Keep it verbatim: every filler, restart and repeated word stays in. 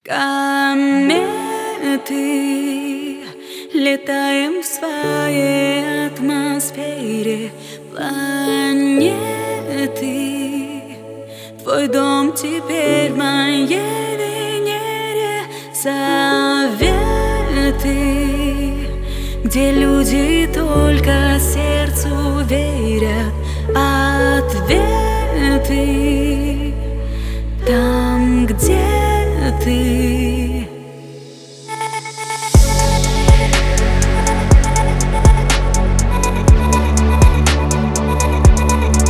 Кометы, летаем в своей атмосфере. Планеты, твой дом теперь в моей Венере. Советы, где люди только сердцу верят. Ответы, там, где